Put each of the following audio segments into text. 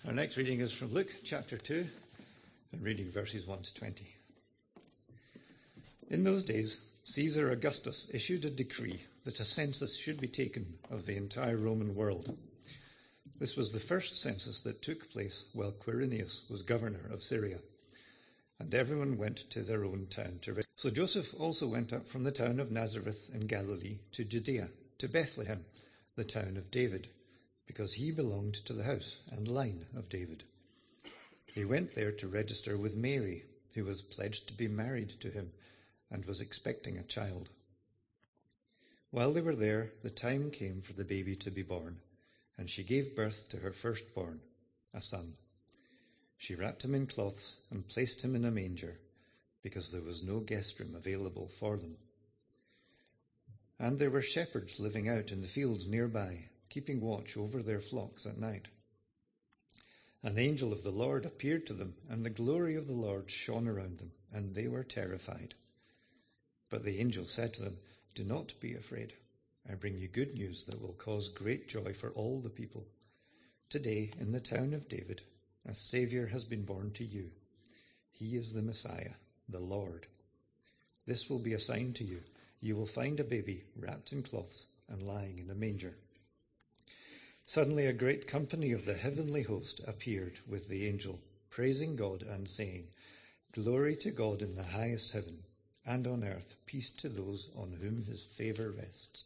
Our next reading is from Luke chapter 2, and reading verses 1 to 20. In those days, Caesar Augustus issued a decree that a census should be taken of the entire Roman world. This was the first census that took place while Quirinius was governor of Syria, and everyone went to their own town to register. So Joseph also went up from the town of Nazareth in Galilee to Judea, to Bethlehem, the town of David, because he belonged to the house and line of David. He went there to register with Mary, who was pledged to be married to him and was expecting a child. While they were there, the time came for the baby to be born, and she gave birth to her firstborn, a son. She wrapped him in cloths and placed him in a manger, because there was no guest room available for them. And there were shepherds living out in the fields nearby, keeping watch over their flocks at night. An angel of the Lord appeared to them, and the glory of the Lord shone around them, and they were terrified. But the angel said to them, "Do not be afraid. I bring you good news that will cause great joy for all the people. Today, in the town of David, a Saviour has been born to you. He is the Messiah, the Lord. This will be a sign to you. You will find a baby wrapped in cloths and lying in a manger." Suddenly a great company of the heavenly host appeared with the angel, praising God and saying, "Glory to God in the highest heaven, and on earth peace to those on whom his favour rests."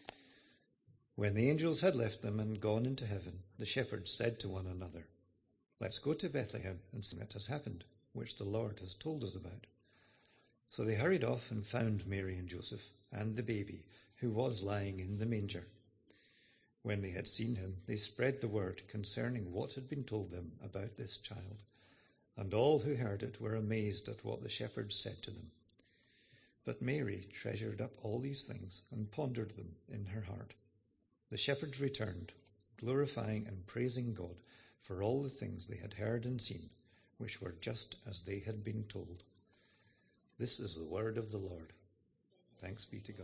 When the angels had left them and gone into heaven, the shepherds said to one another, "Let's go to Bethlehem and see what has happened, which the Lord has told us about." So they hurried off and found Mary and Joseph and the baby, who was lying in the manger. When they had seen him, they spread the word concerning what had been told them about this child, and all who heard it were amazed at what the shepherds said to them. But Mary treasured up all these things and pondered them in her heart. The shepherds returned, glorifying and praising God for all the things they had heard and seen, which were just as they had been told. This is the word of the Lord. Thanks be to God.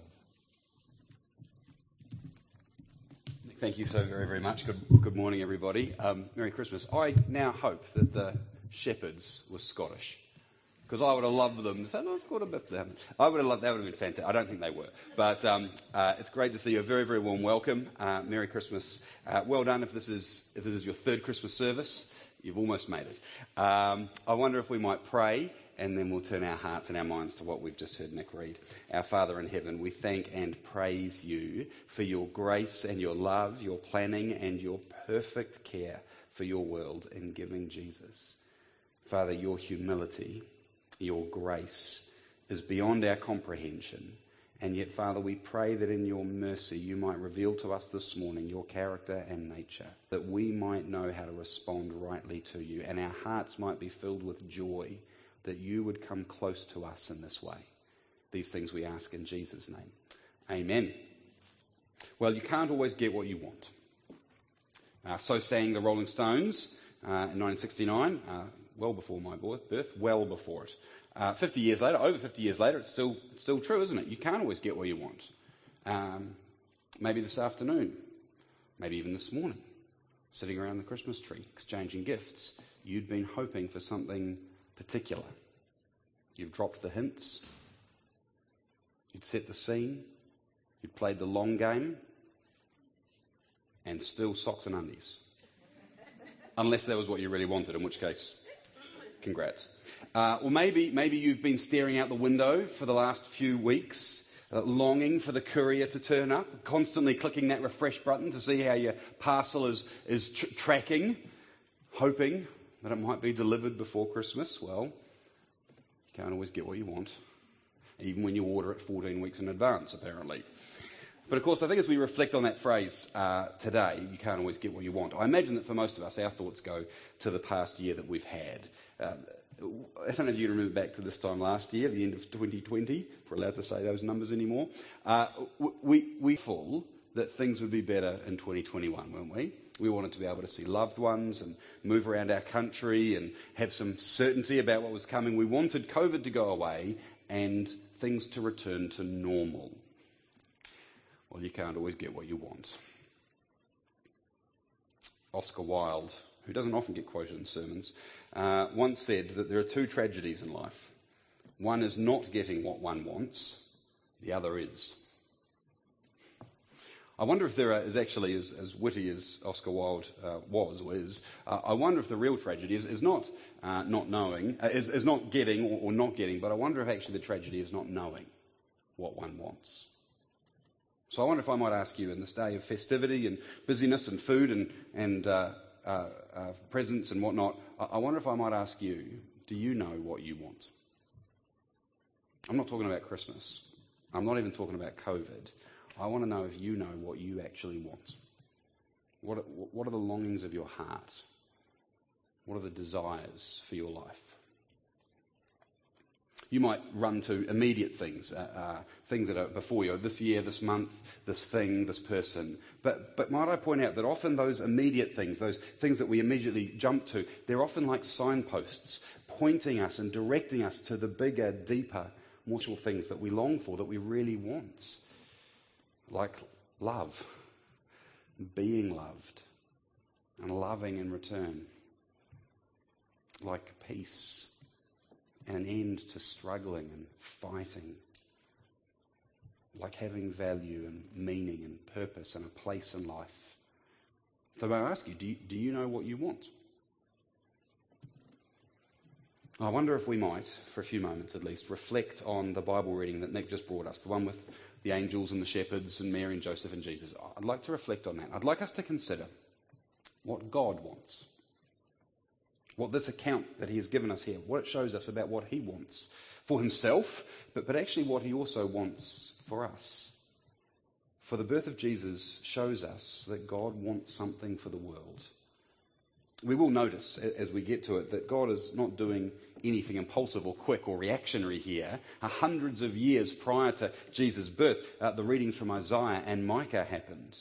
Thank you so very, very much. Good morning, everybody. Merry Christmas. I now hope that the shepherds were Scottish, because I would have loved them to say, "No, it's got a bit to happen." I would have loved that. Would have been fantastic. I don't think they were, but it's great to see you. A very, very warm welcome. Merry Christmas. Well done. If this is your third Christmas service, you've almost made it. I wonder if we might pray, and then we'll turn our hearts and our minds to what we've just heard Nick read. Our Father in heaven, we thank and praise you for your grace and your love, your planning and your perfect care for your world in giving Jesus. Father, your humility, your grace is beyond our comprehension. And yet, Father, we pray that in your mercy you might reveal to us this morning your character and nature, that we might know how to respond rightly to you, and our hearts might be filled with joy that you would come close to us in this way. These things we ask in Jesus' name. Amen. Well, you can't always get what you want. So sang the Rolling Stones in 1969, well before my birth, well before it. 50 years later, over 50 years later, it's still true, isn't it? You can't always get what you want. Maybe this afternoon, maybe even this morning, sitting around the Christmas tree, exchanging gifts, you'd been hoping for something particular. You've dropped the hints. You'd set the scene. You'd played the long game. And still socks and undies. Unless that was what you really wanted, in which case, congrats. Or maybe you've been staring out the window for the last few weeks, longing for the courier to turn up, constantly clicking that refresh button to see how your parcel is tracking, hoping that it might be delivered before Christmas. Well, you can't always get what you want, even when you order it 14 weeks in advance, apparently. But of course, I think as we reflect on that phrase today, you can't always get what you want, I imagine that for most of us, our thoughts go to the past year that we've had. I don't know if you remember back to this time last year, the end of 2020, if we're allowed to say those numbers anymore. We full that things would be better in 2021, weren't we? We wanted to be able to see loved ones and move around our country and have some certainty about what was coming. We wanted COVID to go away and things to return to normal. Well, you can't always get what you want. Oscar Wilde who doesn't often get quoted in sermons, once said that there are two tragedies in life. One is not getting what one wants, the other is. I wonder if there is actually, as witty as Oscar Wilde was or is, I wonder if the real tragedy is not not knowing, is not getting or not getting, but I wonder if actually the tragedy is not knowing what one wants. So I wonder if I might ask you in this day of festivity and busyness and food and presents and whatnot, I wonder if I might ask you, do you know what you want? I'm not talking about Christmas. I'm not even talking about COVID. I want to know if you know what you actually want. What are the longings of your heart? What are the desires for your life? You might run to immediate things, things that are before you, this year, this month, this thing, this person. But might I point out that often those immediate things, those things that we immediately jump to, they're often like signposts pointing us and directing us to the bigger, deeper, mortal things that we long for, that we really want. Like love, being loved, and loving in return. Like peace, and an end to struggling and fighting. Like having value and meaning and purpose and a place in life. So I ask you, do you know what you want? I wonder if we might, for a few moments at least, reflect on the Bible reading that Nick just brought us, the one with the angels and the shepherds and Mary and Joseph and Jesus. I'd like to reflect on that. I'd like us to consider what God wants. What this account that he has given us here, what it shows us about what he wants for himself, but actually what he also wants for us. For the birth of Jesus shows us that God wants something for the world. We will notice as we get to it that God is not doing anything impulsive or quick or reactionary here. Hundreds of years prior to Jesus' birth, the readings from Isaiah and Micah happened.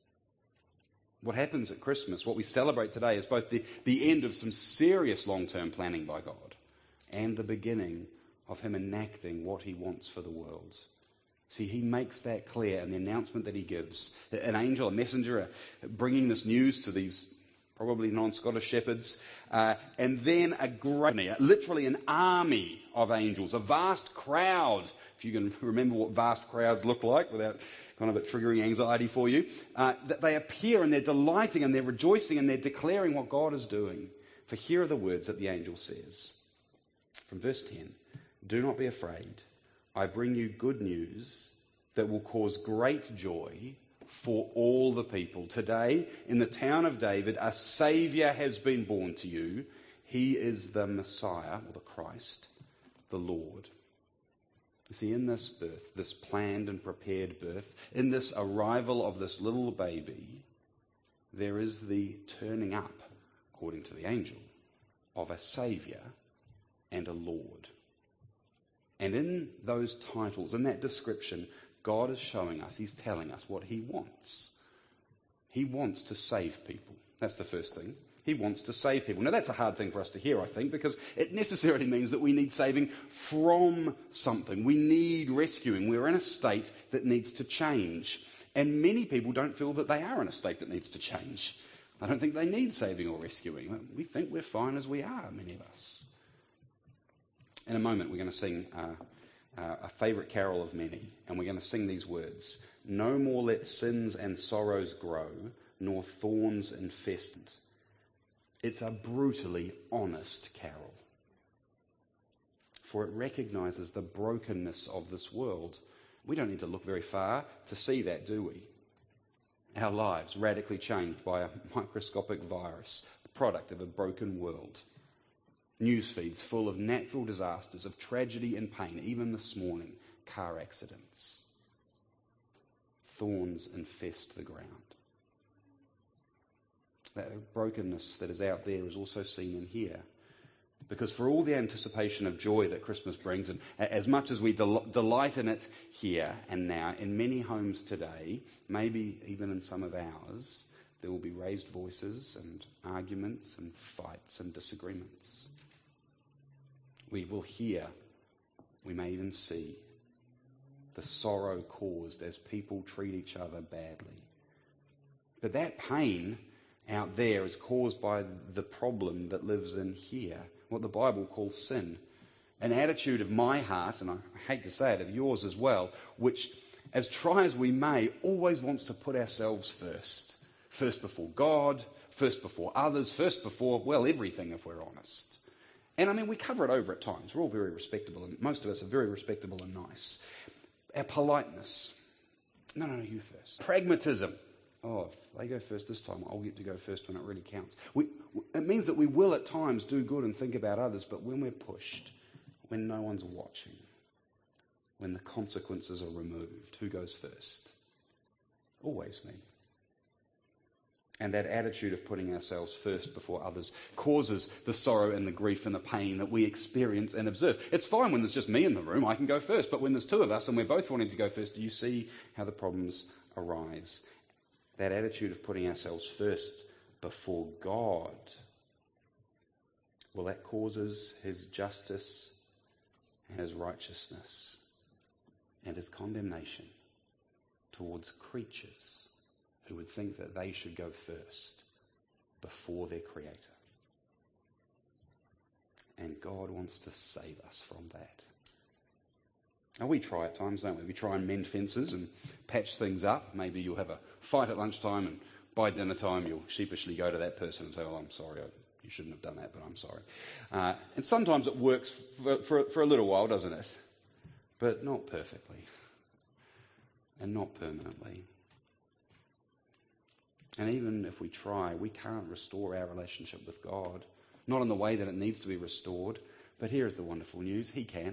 What happens at Christmas, what we celebrate today, is both the end of some serious long-term planning by God and the beginning of him enacting what he wants for the world. See, he makes that clear in the announcement that he gives. An angel, a messenger, bringing this news to these probably non-Scottish shepherds, and then literally an army of angels, a vast crowd, if you can remember what vast crowds look like without kind of it triggering anxiety for you, that they appear and they're delighting and they're rejoicing and they're declaring what God is doing. For here are the words that the angel says. From verse 10, "Do not be afraid. I bring you good news that will cause great joy for all the people. Today, in the town of David, a Saviour has been born to you. He is the Messiah, or the Christ, the Lord." You see, in this birth, this planned and prepared birth, in this arrival of this little baby, there is the turning up, according to the angel, of a Saviour and a Lord. And in those titles, in that description, God is showing us, he's telling us what he wants. He wants to save people. That's the first thing. He wants to save people. Now that's a hard thing for us to hear, I think, because it necessarily means that we need saving from something. We need rescuing. We're in a state that needs to change. And many people don't feel that they are in a state that needs to change. I don't think they need saving or rescuing. We think we're fine as we are, many of us. In a moment, we're going to sing a favourite carol of many, and we're going to sing these words. "No more let sins and sorrows grow, nor thorns infest." It's a brutally honest carol, for it recognises the brokenness of this world. We don't need to look very far to see that, do we? Our lives radically changed by a microscopic virus, the product of a broken world. News feeds full of natural disasters, of tragedy and pain, even this morning, car accidents. Thorns infest the ground. That brokenness that is out there is also seen in here. Because for all the anticipation of joy that Christmas brings, and as much as we delight in it here and now, in many homes today, maybe even in some of ours, there will be raised voices and arguments and fights and disagreements. We will hear, we may even see, the sorrow caused as people treat each other badly. But that pain out there is caused by the problem that lives in here, what the Bible calls sin. An attitude of my heart, and I hate to say it, of yours as well, which, as try as we may, always wants to put ourselves first. First before God, first before others, first before, well, everything if we're honest. And I mean, we cover it over at times. We're all very respectable, and most of us are very respectable and nice. Our politeness. No, you first. Pragmatism. Oh, if they go first this time, I'll get to go first when it really counts. It means that we will at times do good and think about others, but when we're pushed, when no one's watching, when the consequences are removed, who goes first? Always me. And that attitude of putting ourselves first before others causes the sorrow and the grief and the pain that we experience and observe. It's fine when there's just me in the room, I can go first. But when there's two of us and we're both wanting to go first, do you see how the problems arise? That attitude of putting ourselves first before God, well, that causes his justice and his righteousness and his condemnation towards creatures who would think that they should go first before their Creator. And God wants to save us from that. Now, we try at times, don't we? We try and mend fences and patch things up. Maybe you'll have a fight at lunchtime, and by dinner time you'll sheepishly go to that person and say, "Oh, I'm sorry, you shouldn't have done that, but I'm sorry." And sometimes it works for a little while, doesn't it? But not perfectly. And not permanently. And even if we try, we can't restore our relationship with God. Not in the way that it needs to be restored. But here is the wonderful news. He can.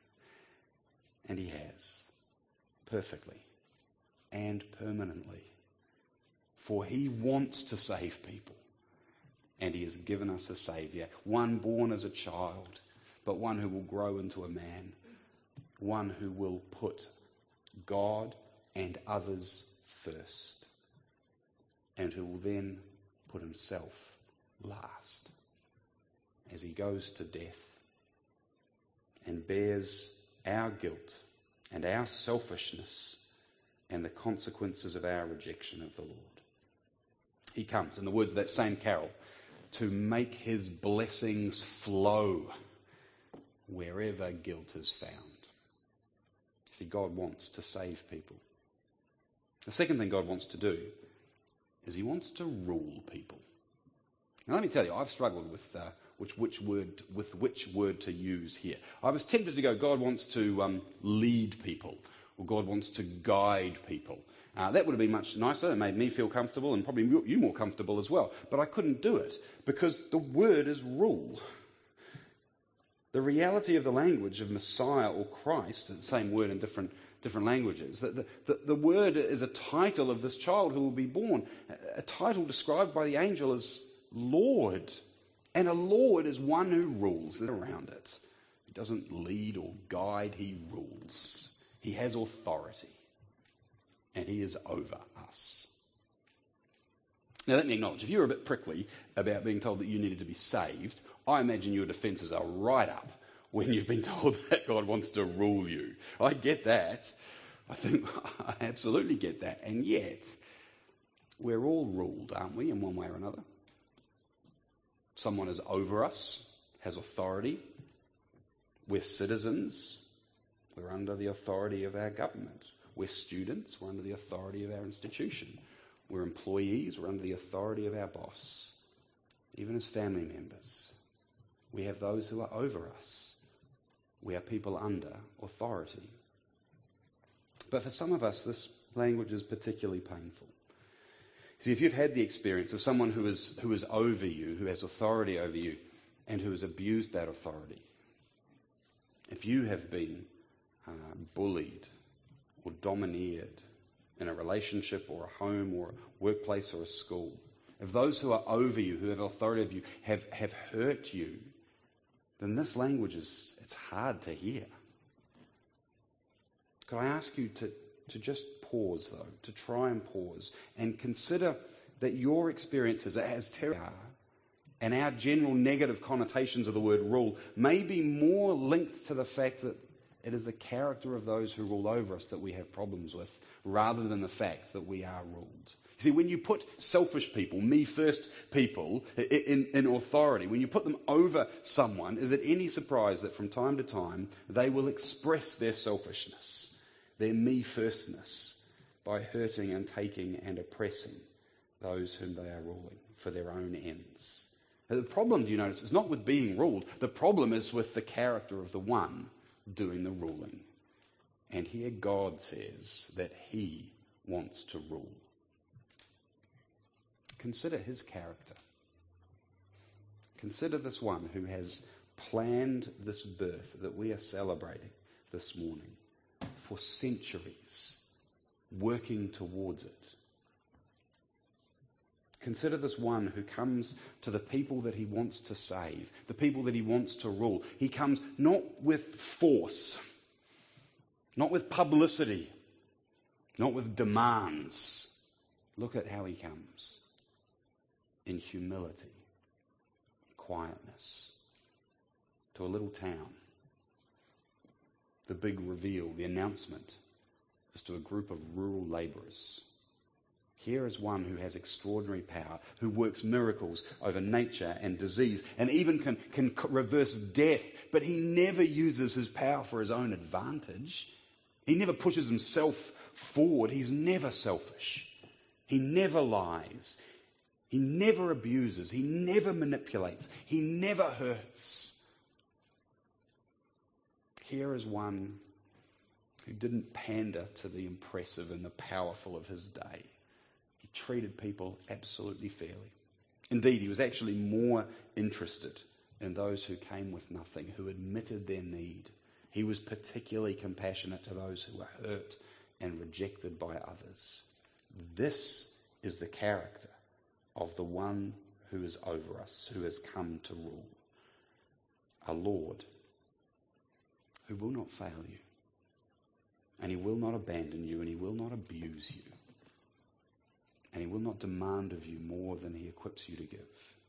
And he has. Perfectly. And permanently. For he wants to save people. And he has given us a Saviour. One born as a child, but one who will grow into a man. One who will put God and others first. And who will then put himself last as he goes to death and bears our guilt and our selfishness and the consequences of our rejection of the Lord. He comes, in the words of that same carol, to make his blessings flow wherever guilt is found. See, God wants to save people. The second thing God wants to do is he wants to rule people. Now let me tell you, I've struggled with which word to use here. I was tempted to go, God wants to lead people, or God wants to guide people. That would have been much nicer and made me feel comfortable, and probably you more comfortable as well. But I couldn't do it because the word is rule. The reality of the language of Messiah or Christ, the same word in different languages. The word is a title of this child who will be born. A title described by the angel as Lord. And a Lord is one who rules around it. He doesn't lead or guide, he rules. He has authority. And he is over us. Now let me acknowledge, if you're a bit prickly about being told that you needed to be saved, I imagine your defences are right up when you've been told that God wants to rule you. I get that. I absolutely get that. And yet, we're all ruled, aren't we, in one way or another? Someone is over us, has authority. We're citizens. We're under the authority of our government. We're students. We're under the authority of our institution. We're employees. We're under the authority of our boss. Even as family members, we have those who are over us. We are people under authority. But for some of us, this language is particularly painful. See, if you've had the experience of someone who is over you, who has authority over you, and who has abused that authority, if you have been bullied or domineered in a relationship or a home or a workplace or a school, if those who are over you, who have authority over you, have hurt you, then this language it's hard to hear. Could I ask you to just pause, though, to try and pause and consider that your experiences, as terrible are, and our general negative connotations of the word rule may be more linked to the fact that It is the character of those who rule over us that we have problems with, rather than the fact that we are ruled. You see, when you put selfish people, me first people, in authority, when you put them over someone, is it any surprise that from time to time they will express their selfishness, their me firstness, by hurting and taking and oppressing those whom they are ruling for their own ends? Now, the problem, do you notice, is not with being ruled. The problem is with the character of the one doing the ruling. And here God says that he wants to rule. Consider his character. Consider this one who has planned this birth that we are celebrating this morning for centuries, working towards it. Consider this one who comes to the people that he wants to save, the people that he wants to rule. He comes not with force, not with publicity, not with demands. Look at how he comes. In humility, quietness, to a little town. The big reveal, the announcement, is to a group of rural labourers. Here is one who has extraordinary power, who works miracles over nature and disease, and even can reverse death, but he never uses his power for his own advantage. He never pushes himself forward. He's never selfish. He never lies. He never abuses. He never manipulates. He never hurts. Here is one who didn't pander to the impressive and the powerful of his day. He treated people absolutely fairly. Indeed, he was actually more interested in those who came with nothing, who admitted their need. He was particularly compassionate to those who were hurt and rejected by others. This is the character of the one who is over us, who has come to rule. A Lord who will not fail you, and he will not abandon you, and he will not abuse you, and he will not demand of you more than he equips you to give.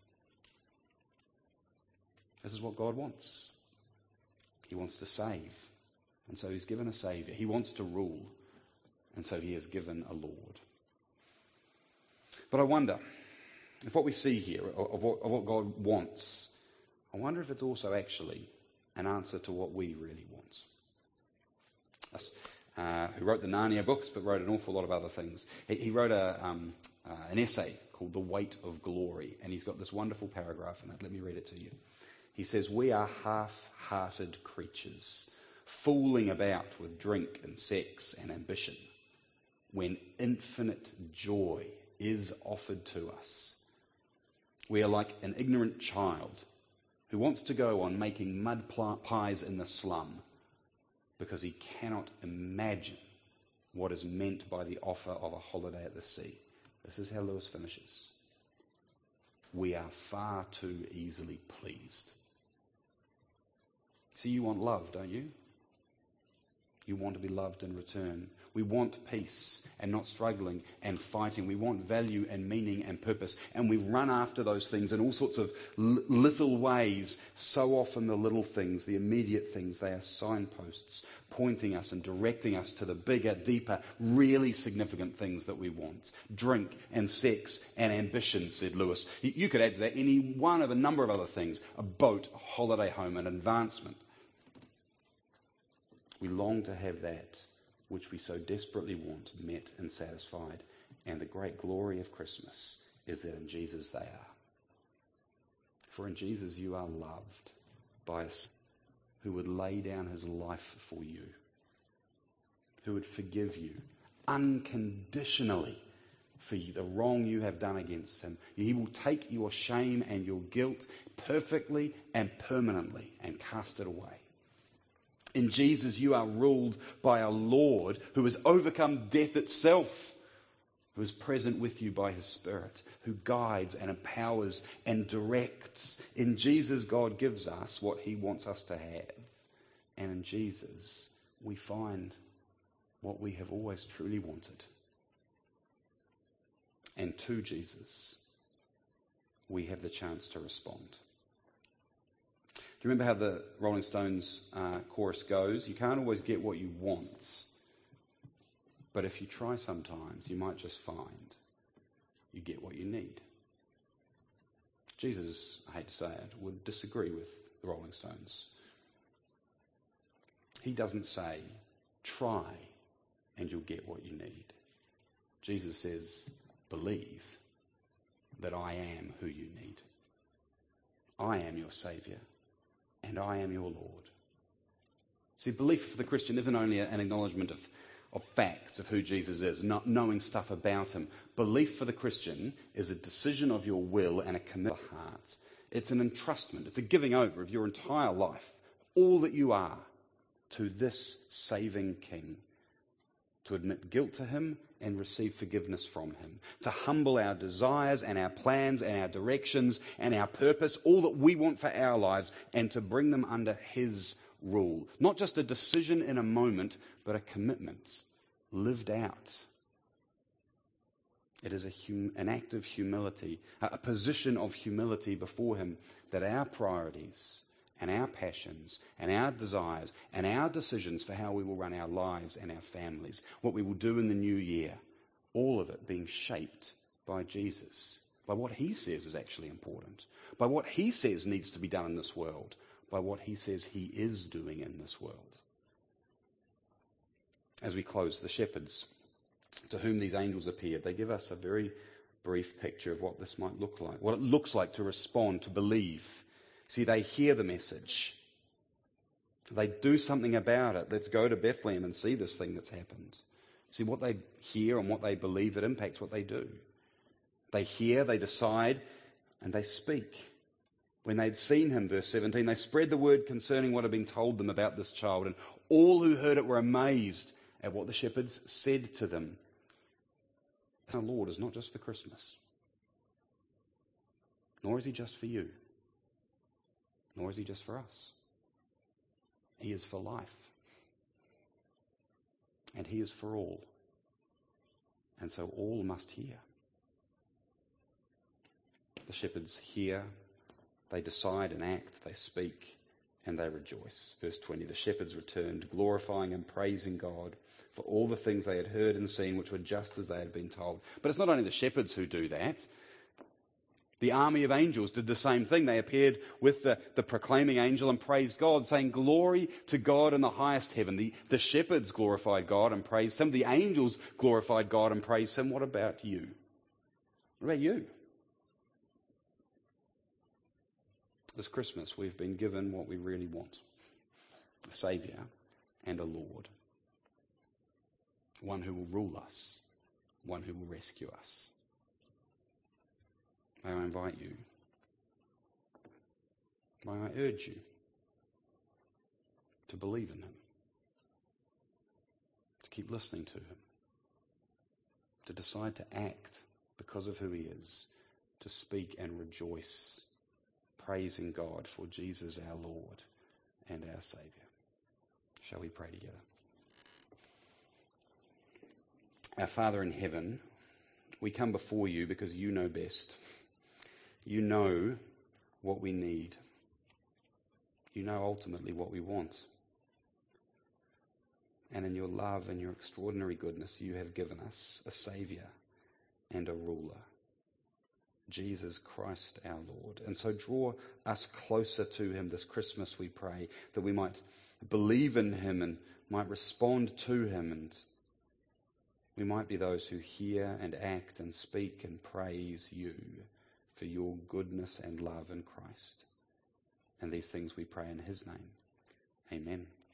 This is what God wants. He wants to save, and so he's given a Saviour. He wants to rule, and so he has given a Lord. But I wonder if what we see here, of what God wants, I wonder if it's also actually an answer to what we really want. Us, who wrote the Narnia books, but wrote an awful lot of other things. He wrote an essay called The Weight of Glory, and he's got this wonderful paragraph in it. Let me read it to you. He says, "We are half-hearted creatures, fooling about with drink and sex and ambition, when infinite joy is offered to us. We are like an ignorant child who wants to go on making mud pies in the slum because he cannot imagine what is meant by the offer of a holiday at the sea." This is how Lewis finishes. "We are far too easily pleased." See, you want love, don't you? You want to be loved in return. We want peace and not struggling and fighting. We want value and meaning and purpose. And we run after those things in all sorts of little ways. So often the little things, the immediate things, they are signposts pointing us and directing us to the bigger, deeper, really significant things that we want. Drink and sex and ambition, said Lewis. You could add to that any one of a number of other things. A boat, a holiday home, an advancement. We long to have that which we so desperately want met and satisfied. And the great glory of Christmas is that in Jesus they are. For in Jesus you are loved by a Son who would lay down his life for you, who would forgive you unconditionally for the wrong you have done against him. He will take your shame and your guilt perfectly and permanently and cast it away. In Jesus, you are ruled by a Lord who has overcome death itself, who is present with you by his Spirit, who guides and empowers and directs. In Jesus, God gives us what he wants us to have. And in Jesus, we find what we have always truly wanted. And to Jesus, we have the chance to respond. Do you remember how the Rolling Stones chorus goes? You can't always get what you want, but if you try sometimes, you might just find you get what you need. Jesus, I hate to say it, would disagree with the Rolling Stones. He doesn't say, try and you'll get what you need. Jesus says, believe that I am who you need. I am your Saviour and I am your Lord. See, belief for the Christian isn't only an acknowledgement of facts of who Jesus is, not knowing stuff about him. Belief for the Christian is a decision of your will and a commitment of the heart. It's an entrustment. It's a giving over of your entire life, all that you are, to this saving King. To admit guilt to him and receive forgiveness from him. To humble our desires and our plans and our directions and our purpose, all that we want for our lives, and to bring them under his rule. Not just a decision in a moment, but a commitment lived out. It is an act of humility, a position of humility before him, that our priorities and our passions and our desires and our decisions for how we will run our lives and our families, what we will do in the new year, all of it being shaped by Jesus, by what he says is actually important, by what he says needs to be done in this world, by what he says he is doing in this world. As we close, the shepherds to whom these angels appeared, they give us a very brief picture of what this might look like, what it looks like to respond, to believe. See, they hear the message. They do something about it. Let's go to Bethlehem and see this thing that's happened. See, what they hear and what they believe, it impacts what they do. They hear, they decide, and they speak. When they'd seen him, verse 17, they spread the word concerning what had been told them about this child, and all who heard it were amazed at what the shepherds said to them. Our Lord is not just for Christmas, nor is he just for you, nor is he just for us. He is for life, and he is for all, and so all must hear. The shepherds hear, they decide and act, they speak, and they rejoice. Verse 20, the shepherds returned, glorifying and praising God for all the things they had heard and seen, which were just as they had been told. But it's not only the shepherds who do that. The army of angels did the same thing. They appeared with the proclaiming angel and praised God, saying, glory to God in the highest heaven. The shepherds glorified God and praised him. The angels glorified God and praised him. What about you? What about you? This Christmas, we've been given what we really want. A Saviour and a Lord. One who will rule us. One who will rescue us. May I invite you, may I urge you to believe in him, to keep listening to him, to decide to act because of who he is, to speak and rejoice, praising God for Jesus our Lord and our Saviour. Shall we pray together? Our Father in heaven, we come before you because you know best. You know what we need. You know ultimately what we want. And in your love and your extraordinary goodness, you have given us a Saviour and a ruler, Jesus Christ our Lord. And so draw us closer to him this Christmas, we pray, that we might believe in him and might respond to him, and we might be those who hear and act and speak and praise you for your goodness and love in Christ. And these things we pray in his name. Amen.